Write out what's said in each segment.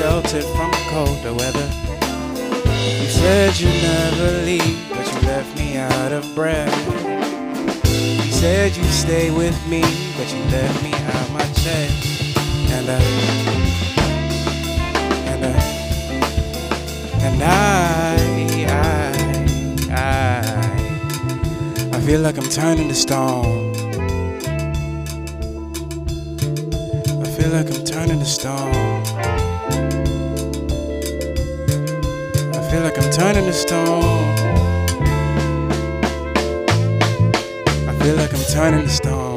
sheltered from colder weather. You said you'd never leave, but you left me out of breath. You said you'd stay with me, but you left me out my chest. And I feel like I'm turning to stone. I feel like I'm turning to stone. I feel like I'm turning to stone. I feel like I'm turning to stone.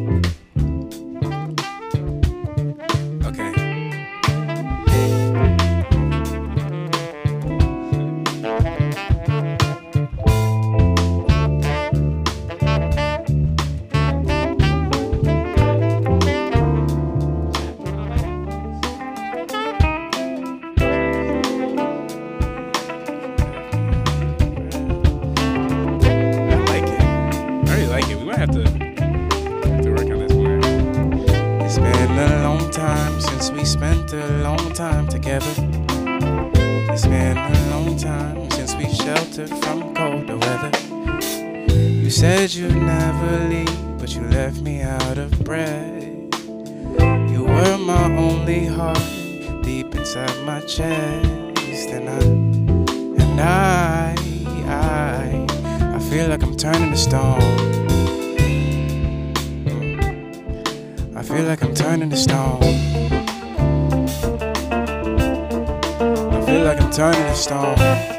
Have to work on this more. It's been a long time since we spent a long time together. It's been a long time since we sheltered from colder weather. You said you'd never leave, but you left me out of breath. You were my only heart deep inside my chest, and I feel like I'm turning to stone. I feel like I'm turning to stone. I feel like I'm turning to stone.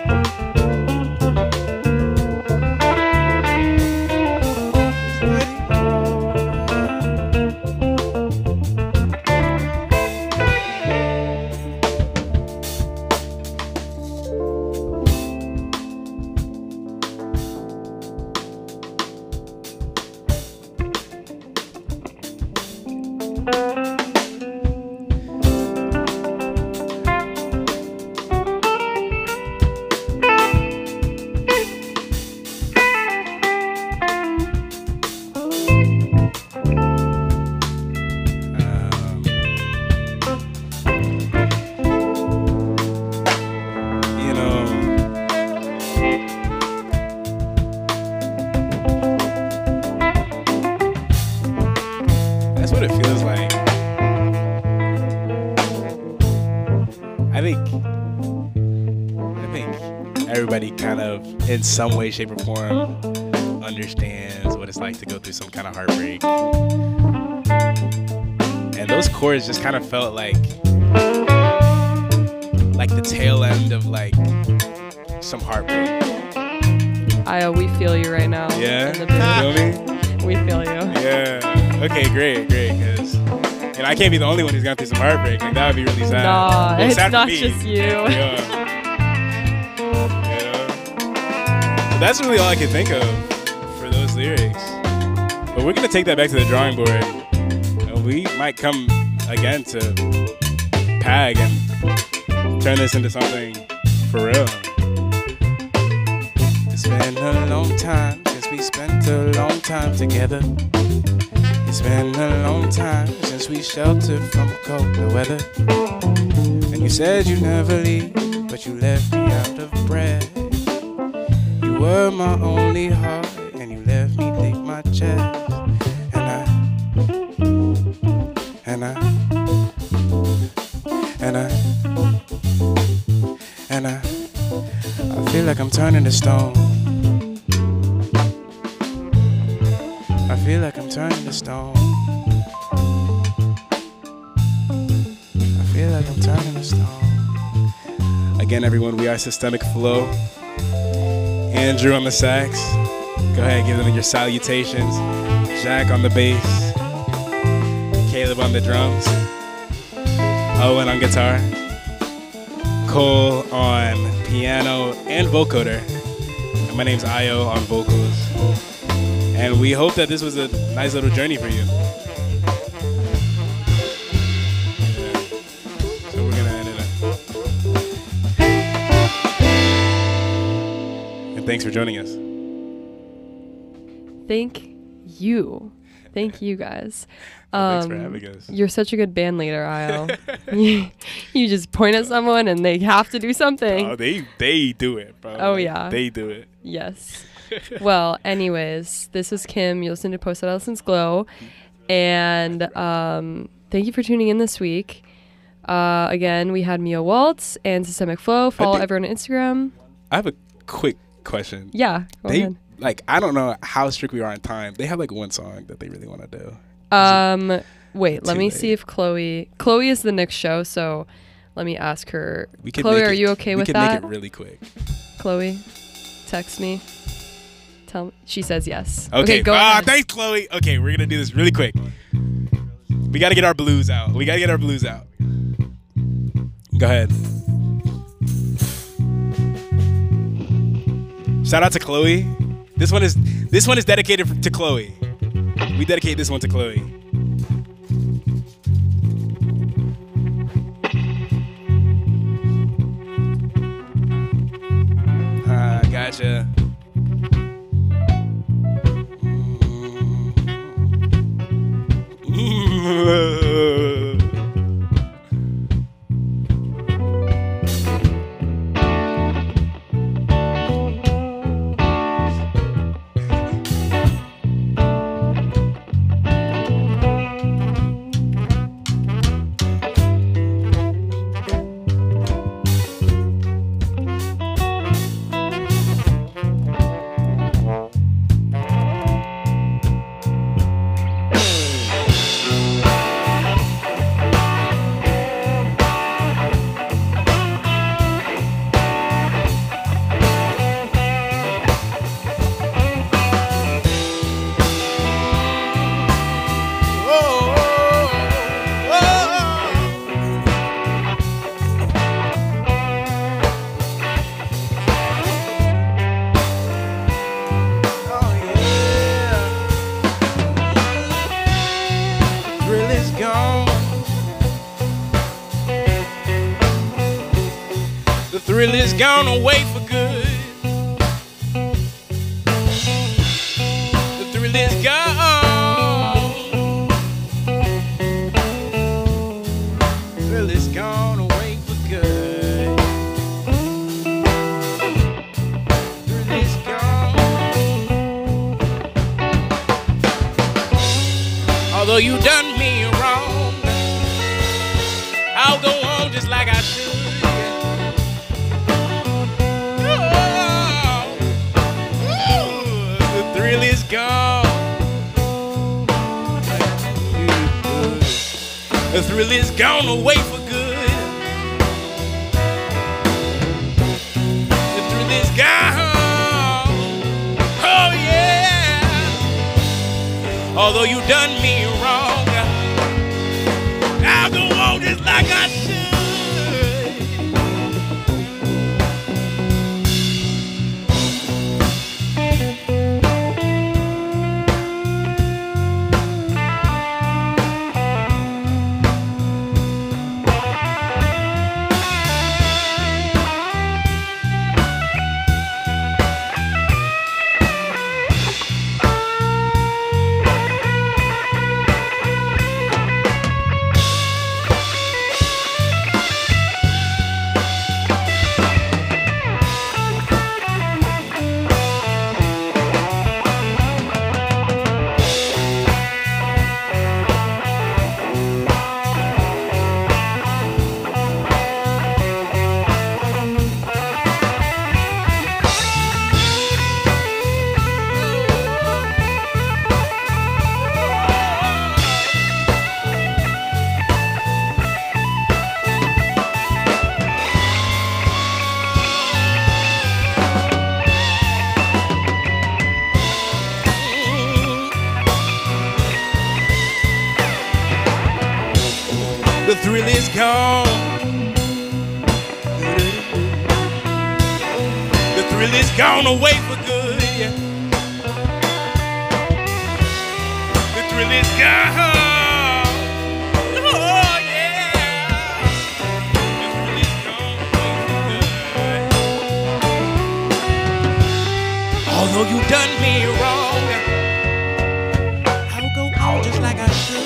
That's what it feels like. I think everybody kind of, in some way, shape, or form, understands what it's like to go through some kind of heartbreak. And those chords just kind of felt like the tail end of like some heartbreak. We feel you right now. Yeah, in the you feel me? We feel you. Yeah. Okay, great. Because I can't be the only one who's gone through some heartbreak. Like that would be really sad. Nah, well, it's sad not for me. just you. Yeah. But that's really all I could think of for those lyrics. But we're gonna take that back to the drawing board. And we might come again to PAG and turn this into something for real. It's been a long time since we spent a long time together. It's been a long time since we sheltered from colder weather. And you said you'd never leave, but you left me out of breath. You were my only heart, and you left me deep my chest. And I feel like I'm turning to stone. I feel like I'm turning to stone. I feel like I'm turning to stone. Again, everyone, we are Systemic Flow. Andrew on the sax. Go ahead, give them your salutations. Jack on the bass. Caleb on the drums. Owen on guitar. Cole on piano and vocoder. And my name's Ayo on vocals. And we hope that this was a nice little journey for you. Yeah. So we're gonna end it up. And thanks for joining us. Thank you. Thank you guys. Thanks for having us. You're such a good band leader, Io. you just point at someone and they have to do something. Oh, they do it, bro. Oh, yeah. They do it. Yes. Well, anyways, this is Kim. You listen to Post Adolescence Glow. And thank you for tuning in this week. Again, we had Mia Waltz and Systemic Flow. Follow everyone on Instagram. I have a quick question. Yeah. Go ahead. Like, I don't know how strict we are on time. They have like one song that they really want to do. Wait, let me see if Chloe is the next show, so let me ask her. Chloe, are you okay with that? We can make it really quick. Chloe, text me. Tell me. She says yes. Okay, go ahead. Thanks, Chloe. Okay, we're gonna do this really quick. We gotta get our blues out. Go ahead. Shout out to Chloe. This one is dedicated to Chloe. We dedicate this one to Chloe. Gotcha. Thrill is gone away for good. The thrill is gone. The thrill is gone away for good. The thrill is gone. Although you done me wrong, I'll go on just like I should. Is gone. The thrill is gone away for good. The thrill is gone. Oh yeah. Although you done me wrong, I'll go on just like I should. The thrill is gone. The thrill is gone away for good. Yeah. The thrill is gone. Oh yeah. The thrill is gone away for good. Although you done me wrong, I'll go on should.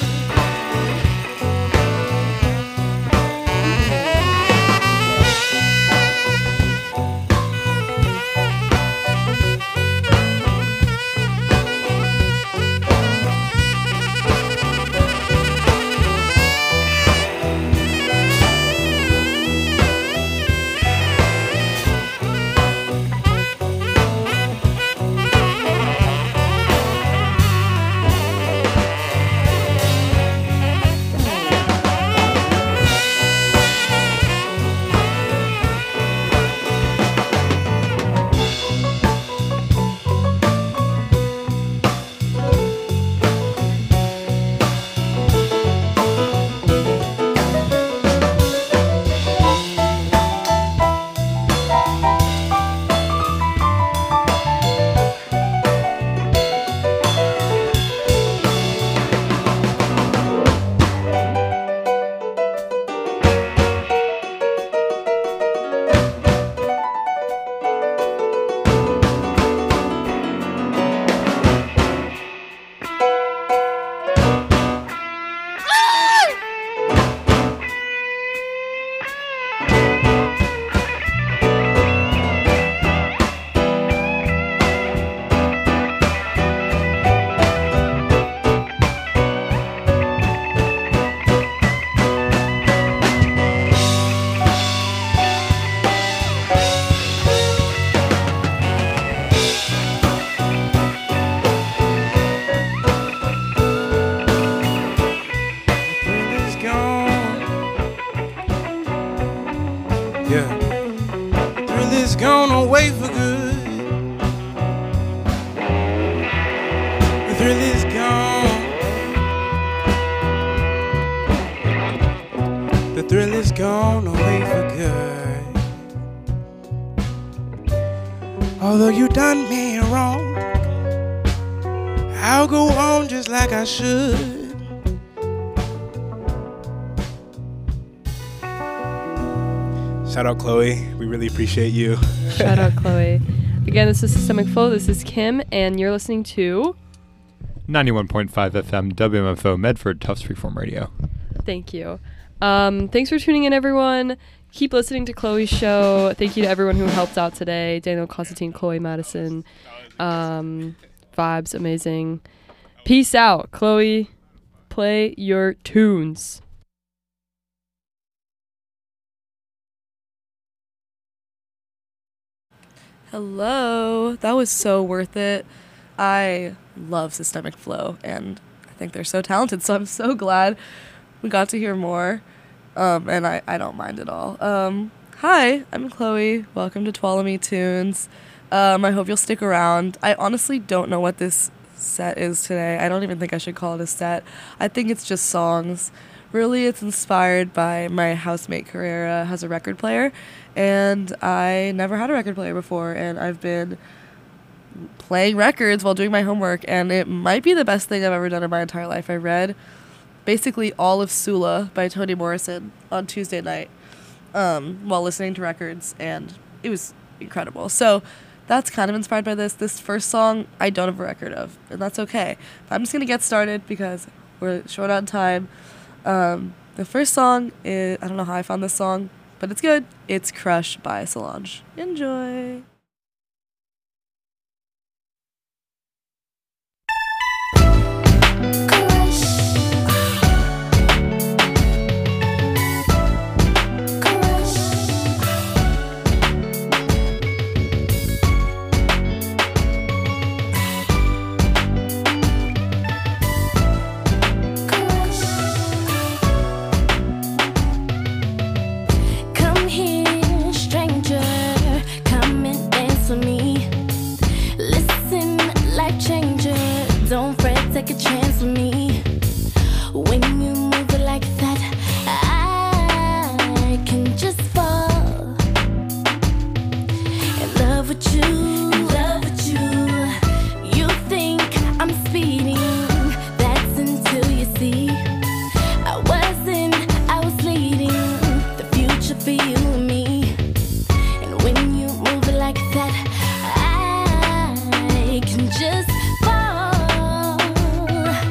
Yeah, the thrill is gone away for good. The thrill is gone. The thrill is gone away for good. Although you done me wrong, I'll go on just like I should. Shout out Chloe, we really appreciate you. Shout out Chloe. Again, this is Systemic Flow. This is Kim, and you're listening to 91.5 FM WMFO Medford Tufts Freeform Radio. Thank you. Thanks for tuning in, everyone. Keep listening to Chloe's show. Thank you to everyone who helped out today. Daniel Constantine, Chloe Madison. Vibes, amazing. Peace out. Chloe, play your tunes. Hello. That was so worth it. I love Systemic Flow, and I think they're so talented, so I'm so glad we got to hear more, and I don't mind at all. Hi, I'm Chloe. Welcome to Twalamy Tunes. I hope you'll stick around. I honestly don't know what this set is today. I don't even think I should call it a set. I think it's just songs. Really, it's inspired by my housemate Carrera has a record player, and I never had a record player before, and I've been playing records while doing my homework, and it might be the best thing I've ever done in my entire life. I read basically all of Sula by Toni Morrison on Tuesday night while listening to records, and it was incredible. So that's kind of inspired by this. This first song I don't have a record of, and that's okay. But I'm just going to get started because we're short on time. The first song is, I don't know how I found this song, but it's good. It's Crush by Solange. Enjoy. Take a chance with me. When you move it like that, I can just fall in love with you. In love with you. You think I'm speeding, that's until you see I wasn't, I was leading the future for you and me. And when you move it like that, I can just fall.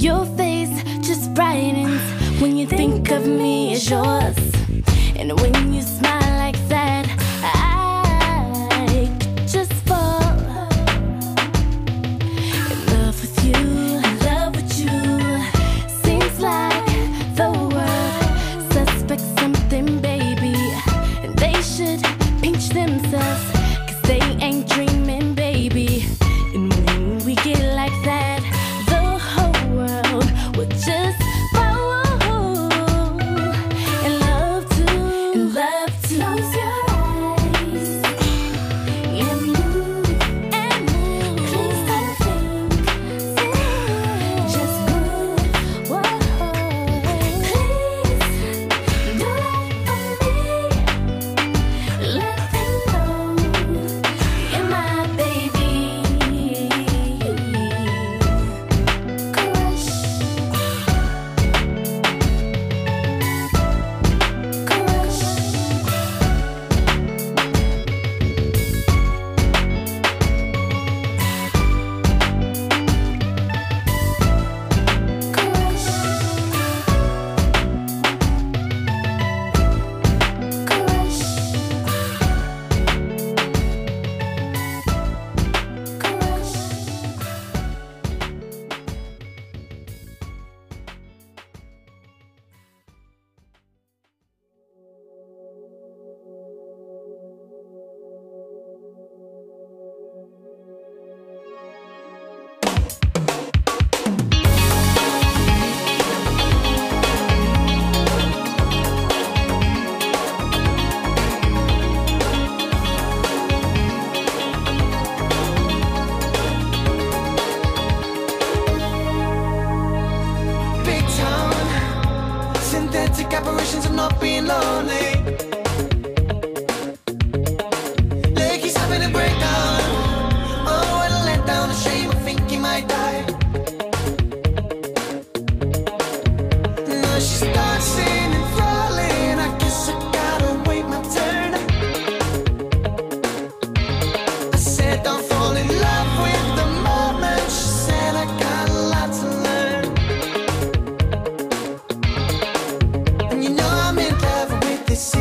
Your face just brightens when you think of me as yours. And when you smile like that, I could just fall in love with you. In love with you. Seems like the world suspects something, baby. And they should pinch themselves, 'cause they ain't dreaming, baby. And when we get like that, the whole world will just fall in love too. In love too. Close your eyes and move and move. Please don't think, just move. Whoa. Please do it for me. Let them know you're my baby. Crush. Crush. Crush. Crush. Crush. Big town, synthetic apparitions of not being lonely. Leggy's having a breakdown. Oh, what a letdown, a shame, I think he might die. No, she's dancing and falling. I guess I gotta wait my turn. I said don't fall in love with the moment. She said I got a lot to learn. And you know I'm in love with this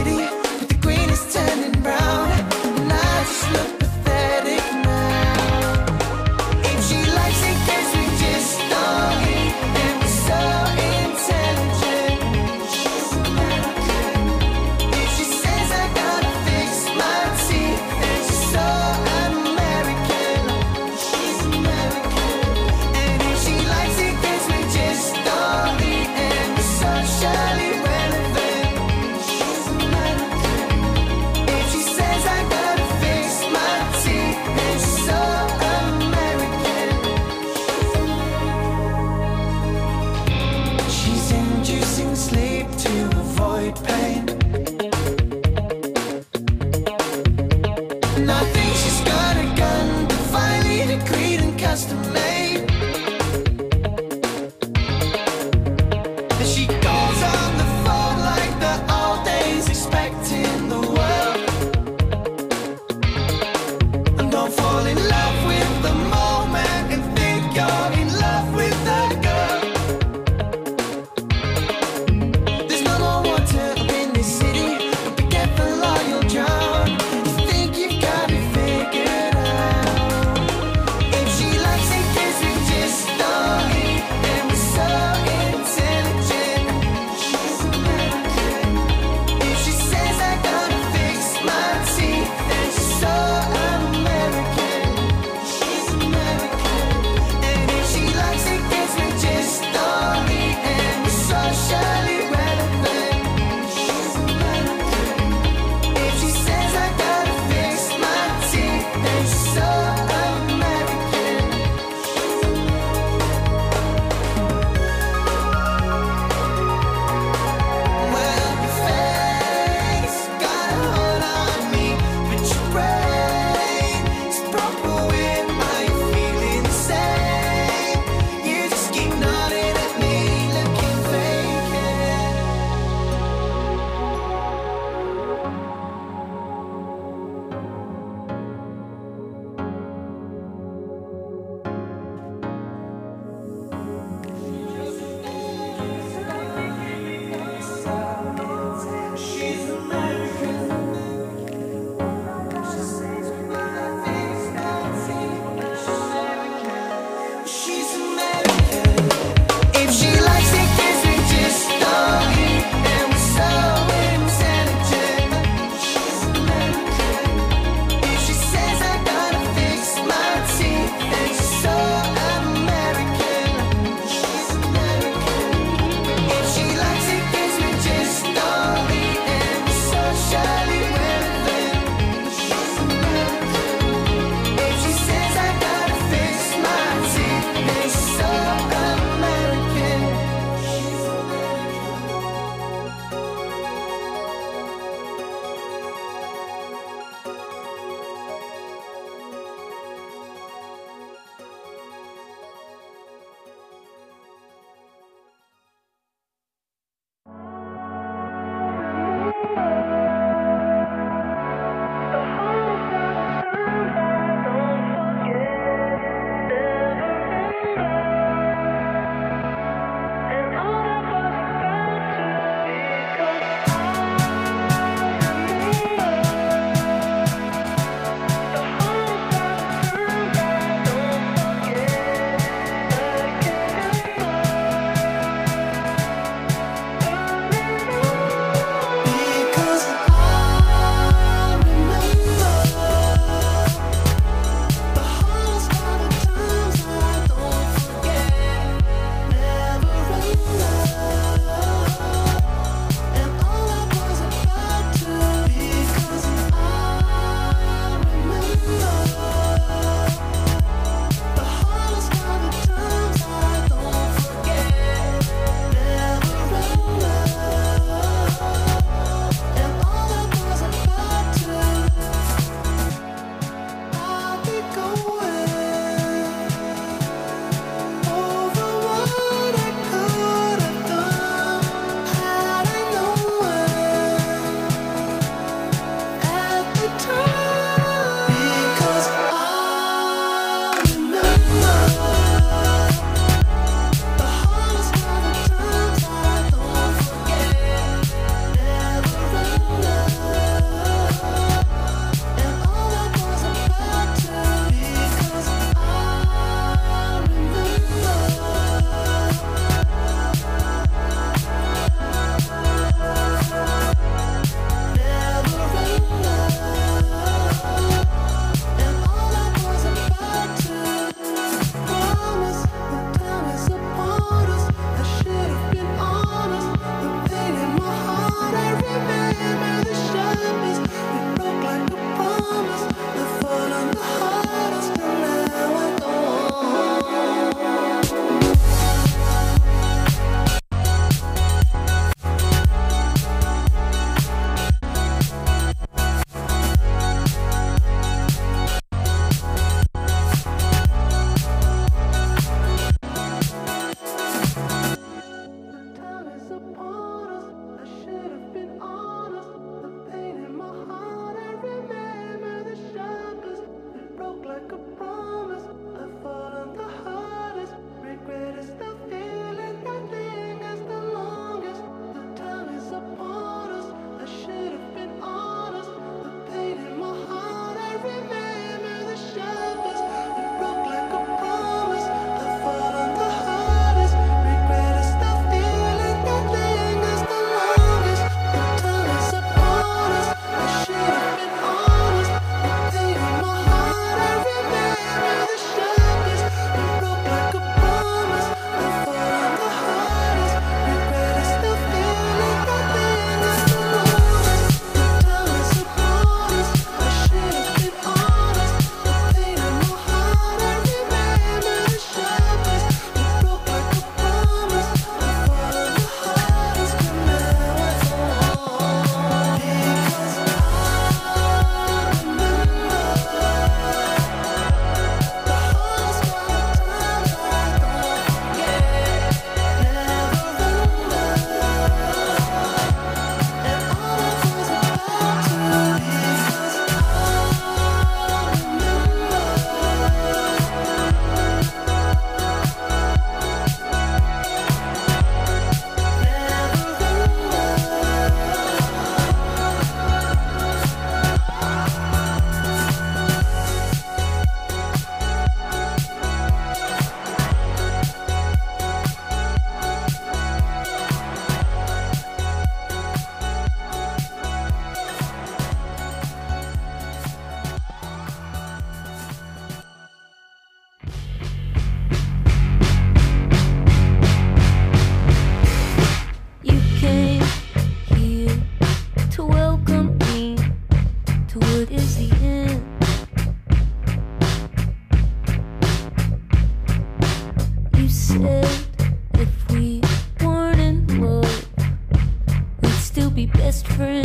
best friends.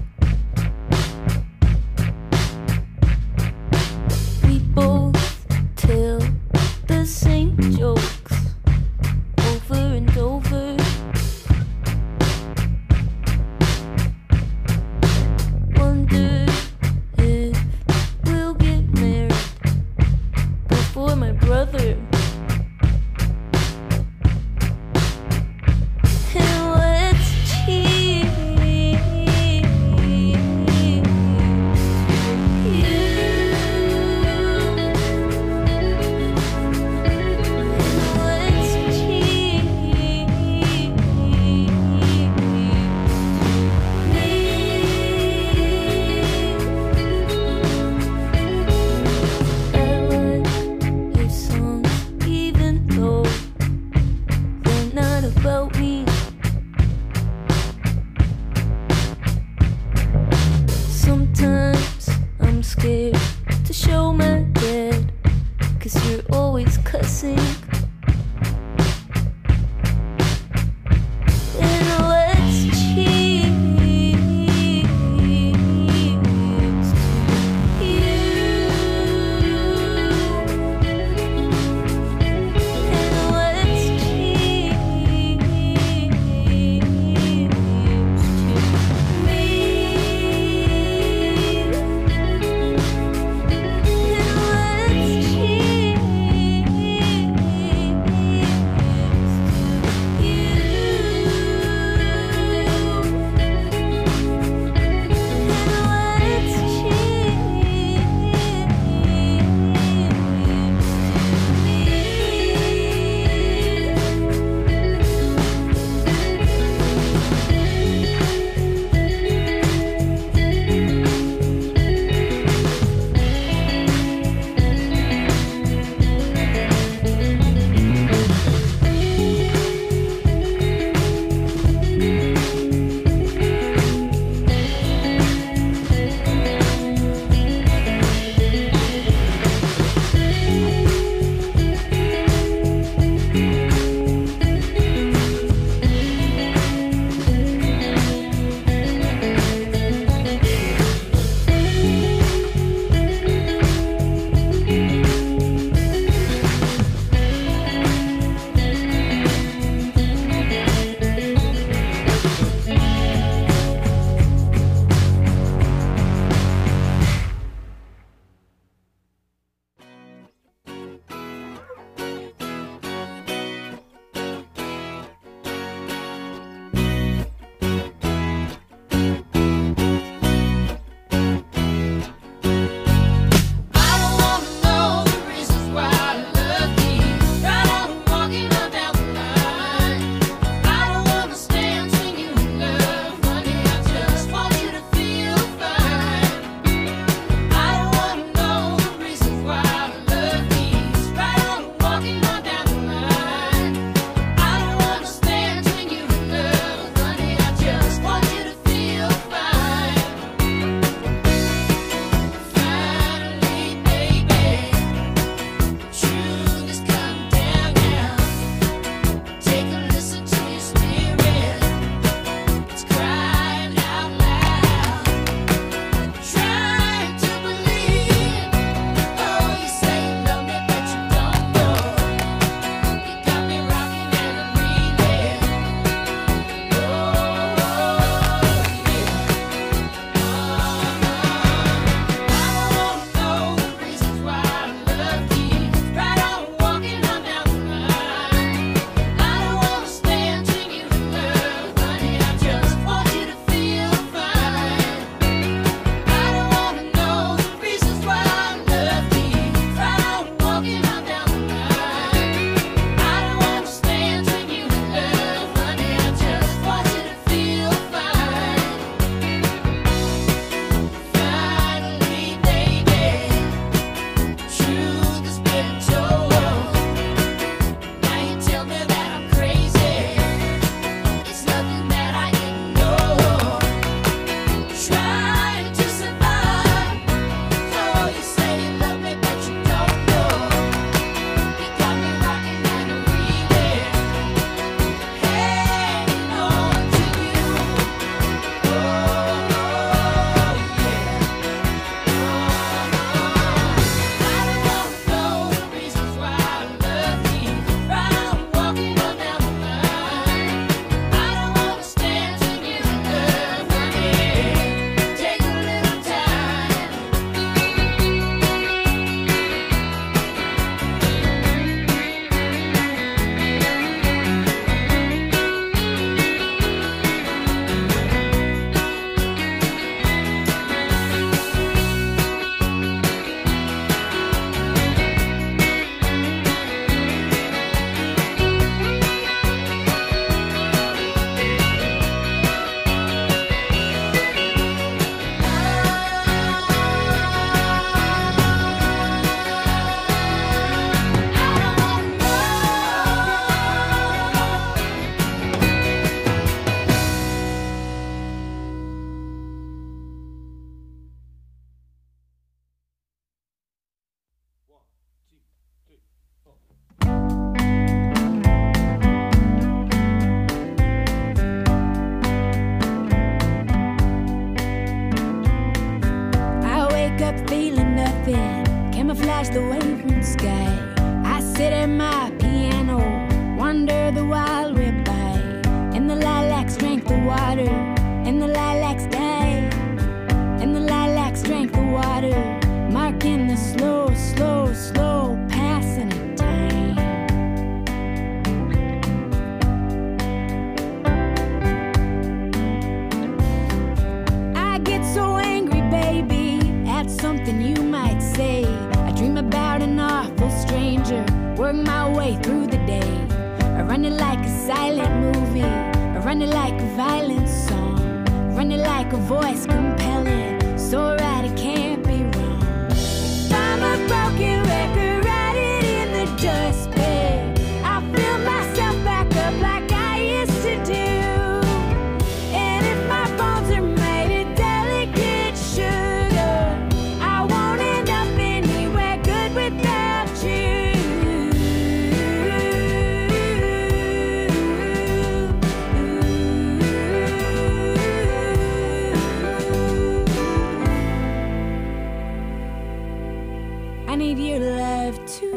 We both tell the same jokes over and over. Wonder if we'll get married before my brother. And let's cheat eyes the waving sky. I sit at my piano, wander the wild rib by. And the lilacs drank the water, and the lilacs died. And the lilacs drank the water, marking the slow, slow, slow passing of time. I get so angry, baby, at something you might say. I dream about an awful stranger, work my way through the day. I run it like a silent movie, I run it like a violent song, run it like a voice compelling, so right it can't be wrong. If I'm a broken record, write it in the dustbin. I fill myself back up like I used to do. And if my bones are made of delicate sugar, I won't end up anywhere good without you. I need your love too.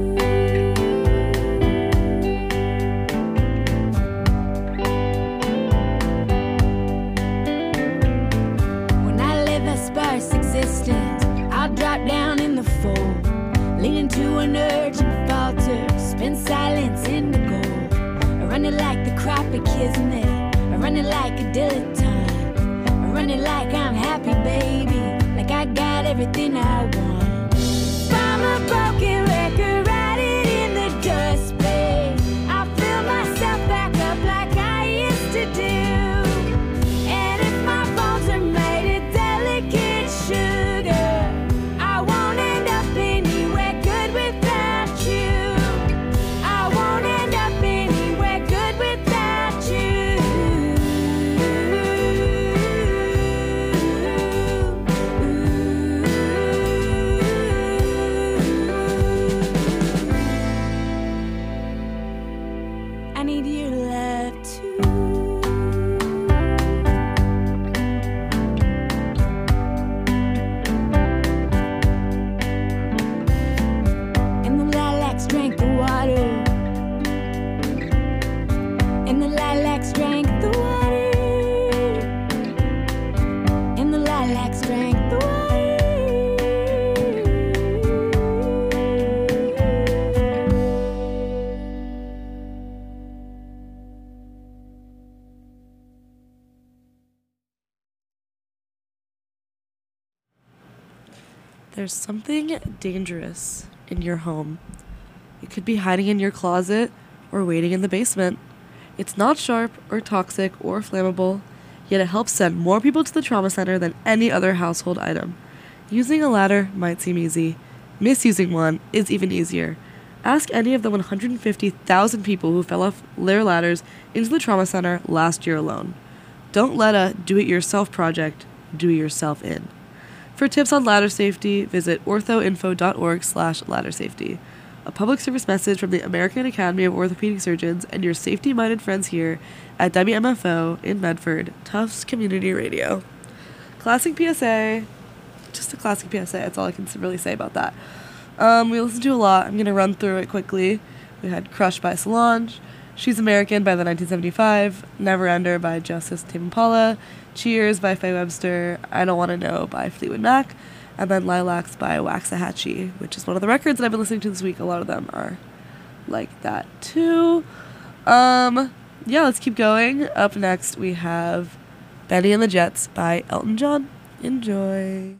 When I live a sparse existence, I'll drop down in the fold, lean into an urge and falter, spin silence into gold. I run it like the crop of kismet, I run it like a dilettante, I run it like I'm happy, baby, like I got everything I want. I'm a broken record, write it in the dustbin. I fill myself back up like I used to do. And if my bones are made of delicate sugar, I won't end up anywhere good without you. I won't end up anywhere good without you. I need your love too. And the lilacs drank the water, and the lilacs drank the water, and the lilacs drank the water. There's something dangerous in your home. It could be hiding in your closet or waiting in the basement. It's not sharp or toxic or flammable, yet it helps send more people to the trauma center than any other household item. Using a ladder might seem easy. Misusing one is even easier. Ask any of the 150,000 people who fell off their ladders into the trauma center last year alone. Don't let a do-it-yourself project do it yourself in. For tips on ladder safety, visit orthoinfo.org/laddersafety. A public service message from the American Academy of Orthopedic Surgeons and your safety-minded friends here at WMFO in Medford, Tufts Community Radio. Classic PSA. Just a classic PSA. That's all I can really say about that. We listened to a lot. I'm going to run through it quickly. We had Crush by Solange, She's American by the 1975, Never Ender by Justice Tame Impala, Cheers by Faye Webster, I Don't Want to Know by Fleetwood Mac, and then Lilacs by Waxahachie, which is one of the records that I've been listening to this week. A lot of them are like that too. Yeah, let's keep going. Up next we have Benny and the Jets by Elton John. Enjoy.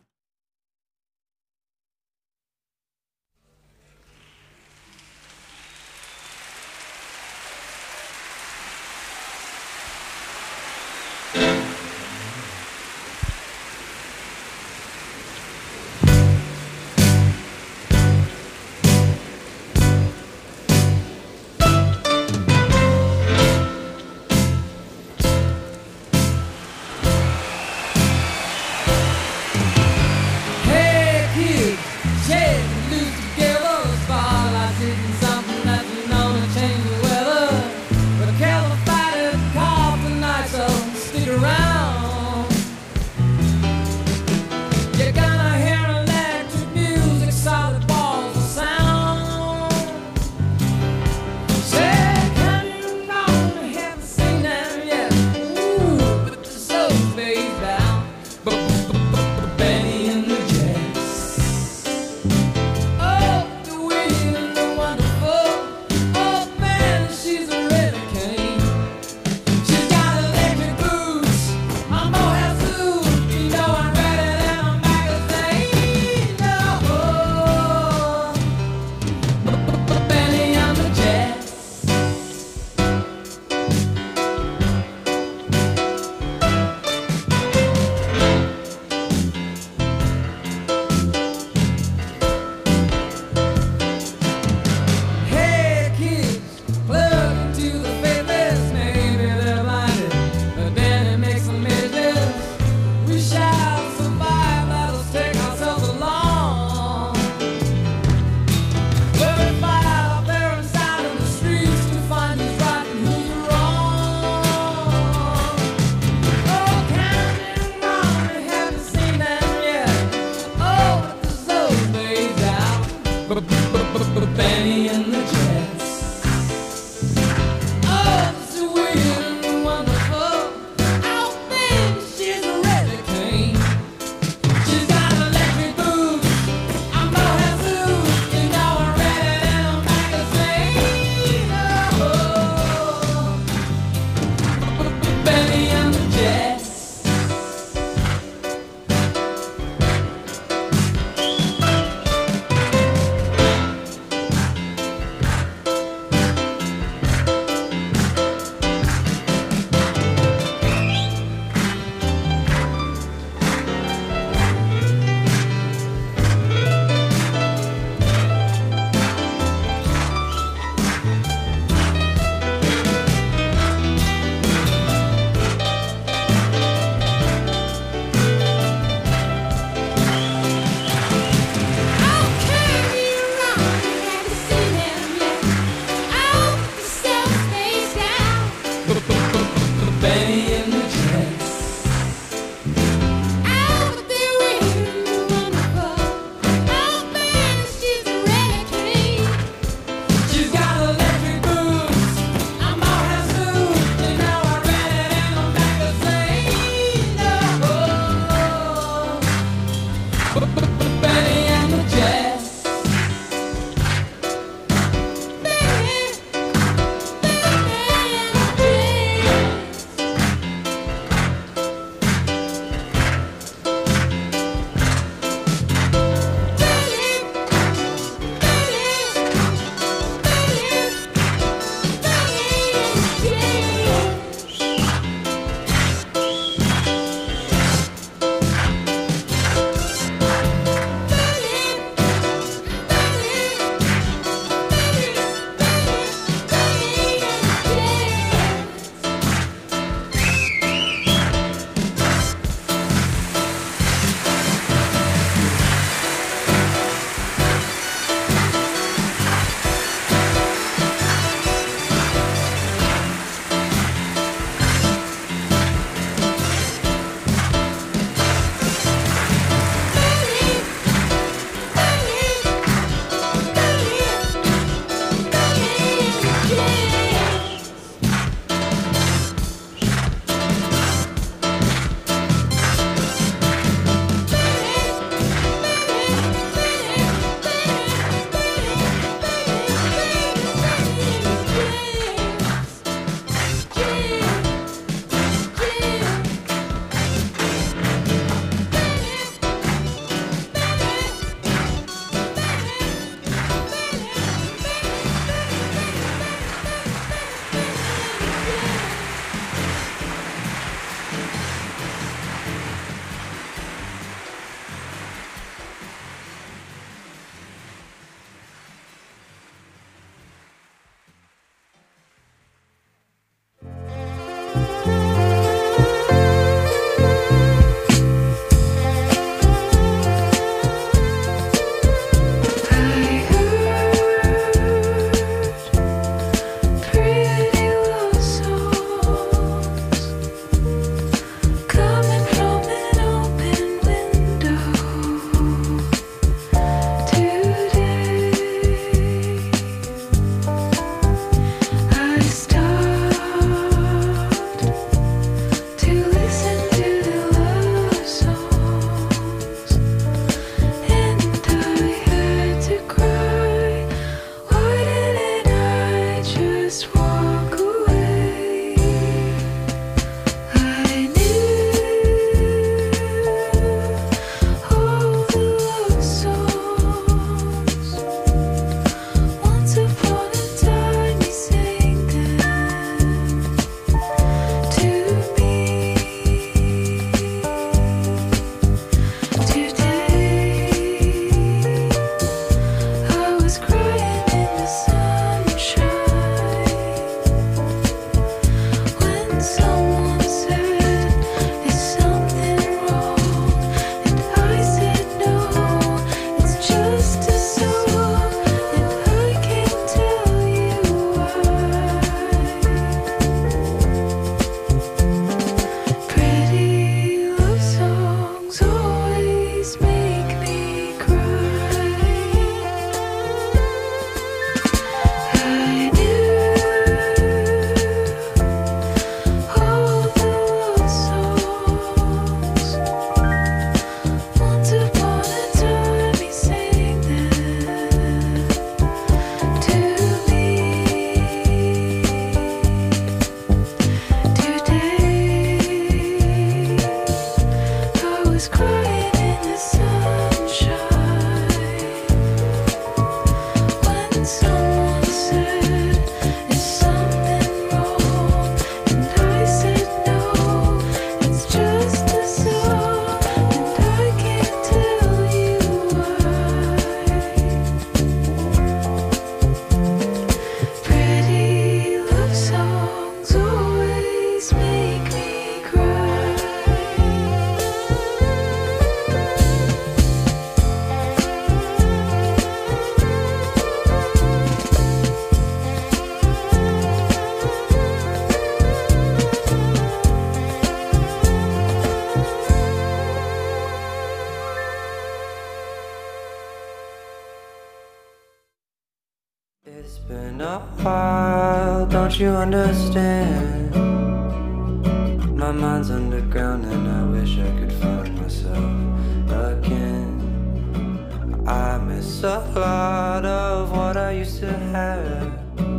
you understand? My mind's underground and I wish I could find myself again. I miss a lot of what I used to have.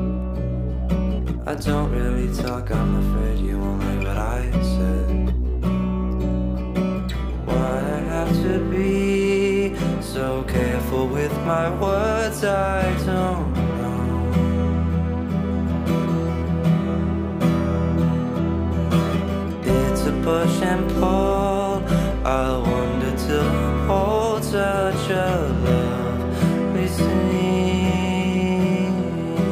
I don't really talk, I'm afraid you won't like what I said. Why I have to be so careful with my words, I don't know. It's a push and pull, I'll wander till I'm old, such a lovely scene.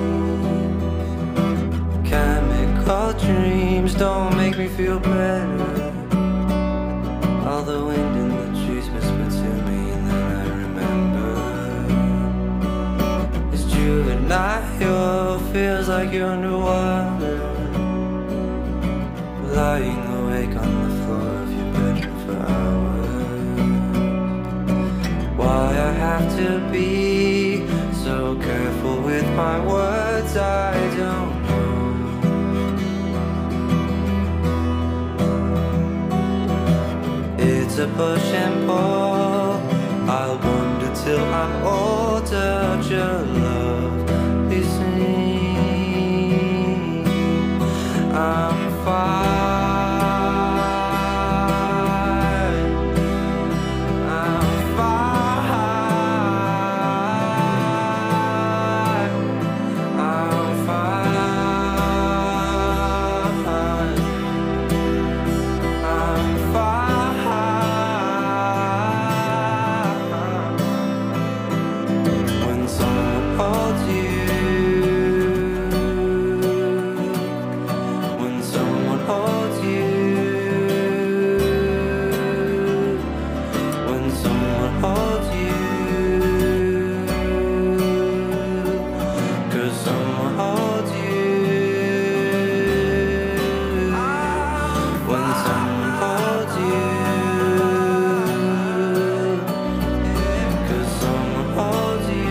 Chemical dreams don't make me feel better. All the wind in the trees whisper to me and then I remember. It's juvenile, feels like you're underwater, lying awake on the floor of your bedroom for hours. Why I have to be so careful with my words, I don't know. It's a push and pull, I'll wander till I'm older, your love is seen. I'm fine, I'm fine, I'm fine, I'm fine. When someone holds you, when someone holds you, when someone holds you, 'cause someone holds you. When someone holds you, 'cause someone holds you.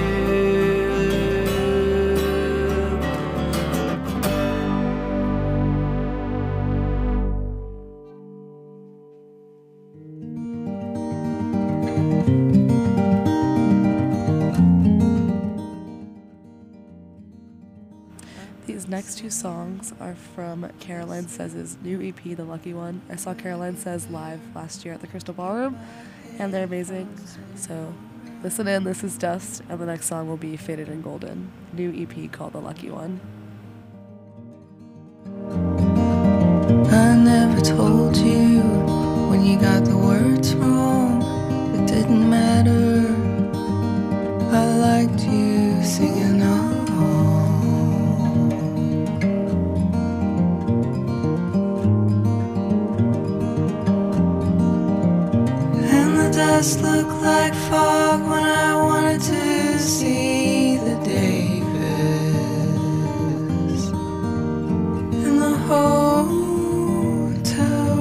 These next two songs are from Caroline Says' new EP, The Lucky One. I saw Caroline Says live last year at the Crystal Ballroom, and they're amazing. So listen in, this is Dust, and the next song will be Faded and Golden, new EP called The Lucky One. I never told you when you got the words wrong. It didn't matter. I liked you singing along. And the dust looked like fog when I wanted to see the Davis in the hotel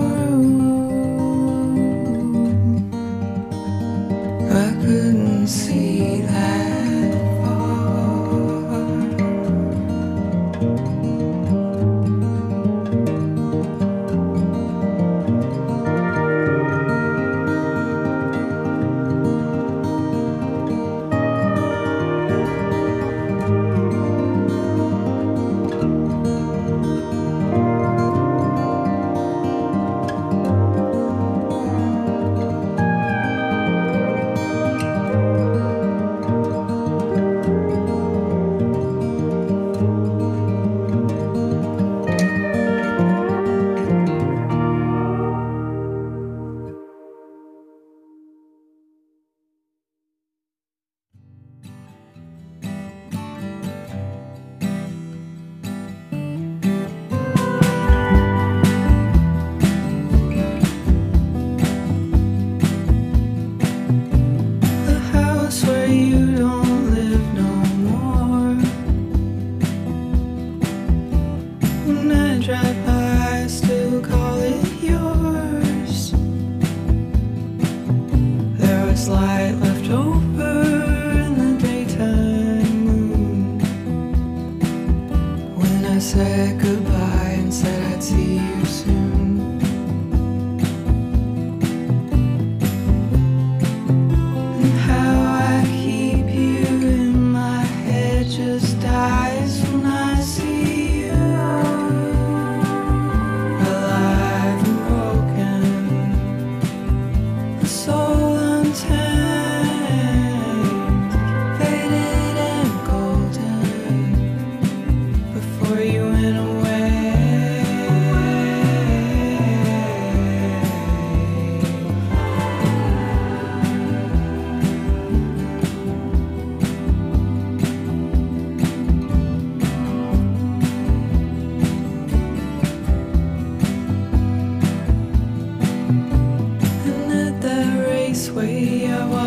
room. I couldn't see that far. second.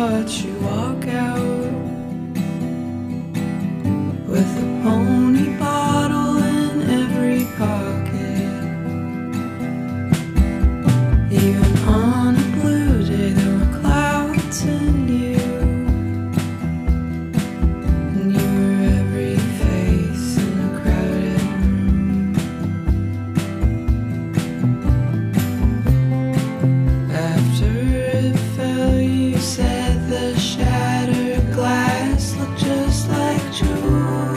watch you walk out with a pony bottle in every pocket. Even on a blue day there were clouds in you, and you were every face in a crowded room. After it fell, you said the shattered glass looked just like jewels,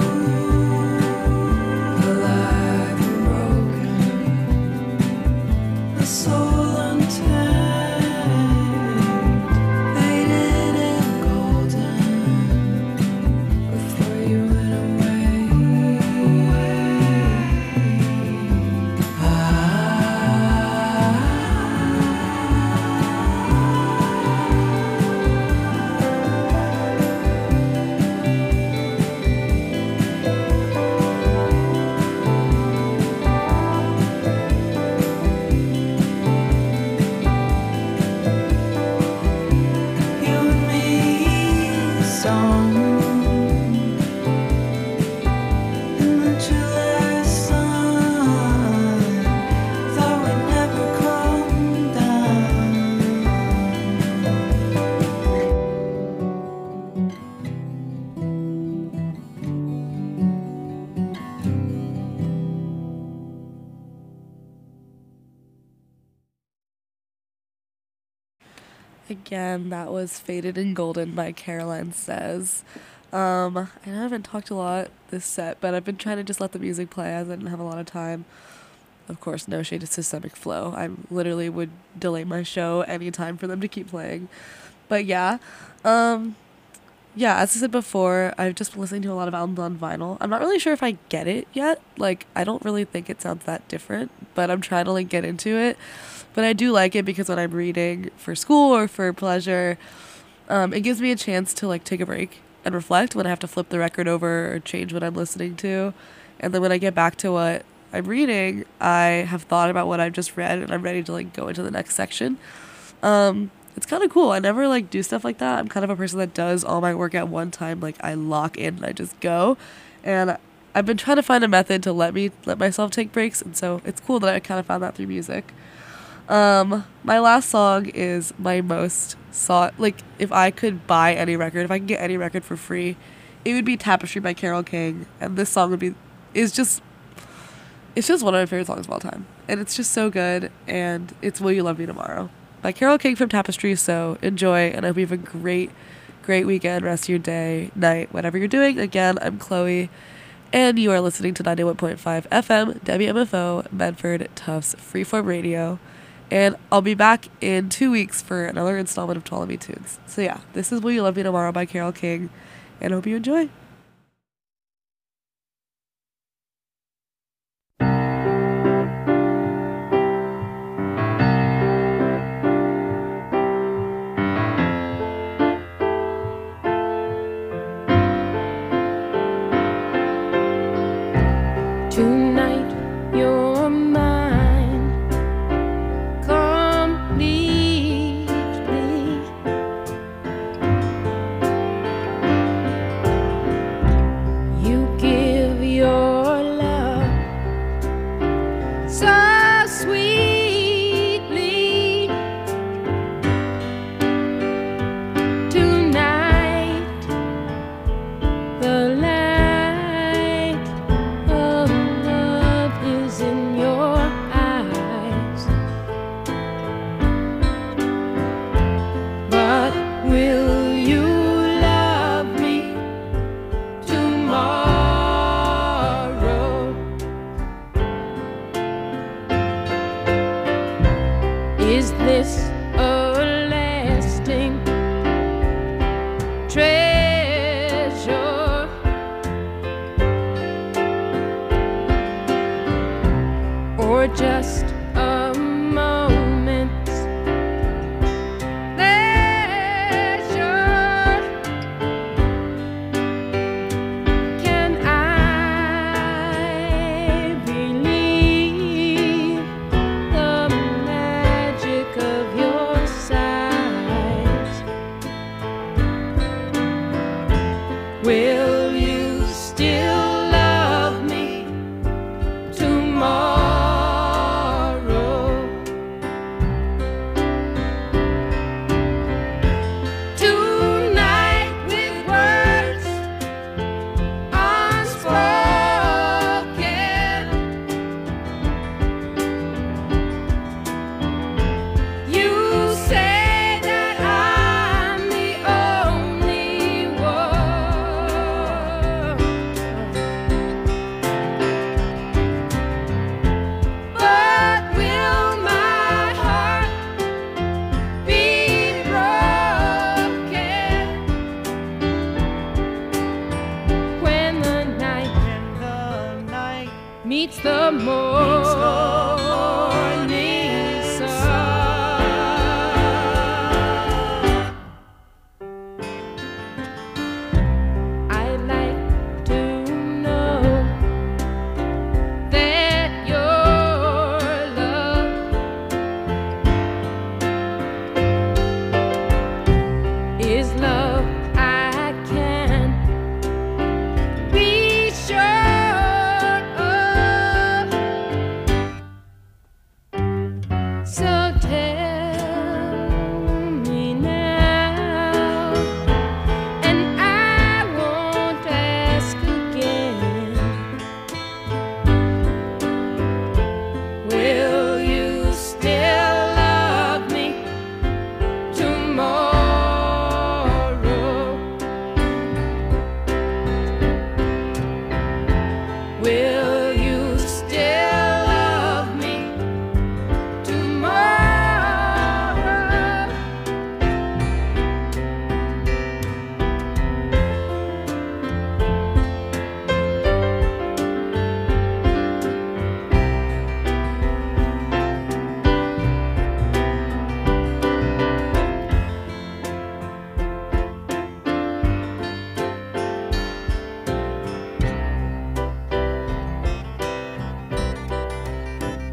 alive and broken, a soul untamed, faded and golden before you went away. You and me, song in the July sun. Thought we'd never come down. Again, that was Faded and Golden by Caroline Says. I know I haven't talked a lot this set, but I've been trying to just let the music play as I didn't have a lot of time. Of course, no shade to Systemic Flow. I literally would delay my show anytime for them to keep playing. But yeah, as I said before, I've just been listening to a lot of albums on vinyl. I'm not really sure if I get it yet. Like, I don't really think it sounds that different, but I'm trying to like get into it. But I do like it because when I'm reading for school or for pleasure, it gives me a chance to like take a break and reflect when I have to flip the record over or change what I'm listening to. And then when I get back to what I'm reading, I have thought about what I've just read and I'm ready to like go into the next section. It's kind of cool. I never like do stuff like that. I'm kind of a person that does all my work at one time. Like I lock in and I just go. And I've been trying to find a method to let myself take breaks. And so it's cool that I kind of found that through music. My last song is my most sought, like if I could buy any record, if I could get any record for free, it would be Tapestry by Carole King. And this song it's just one of my favorite songs of all time. And it's just so good. And it's Will You Love Me Tomorrow by Carole King from Tapestry. So enjoy, and I hope you have a great weekend, rest of your day, night, whatever you're doing. Again, I'm Chloe, and you are listening to 91.5 FM, WMFO, Medford Tufts Freeform Radio. And I'll be back in 2 weeks for another installment of Ptolemy Tunes. So yeah, this is Will You Love Me Tomorrow by Carole King, and I hope you enjoy. Tonight you're mine completely. You give your love so sweetly. Tonight the light of love is in your eyes. But will you love me tomorrow? Is this a lasting treasure? Or just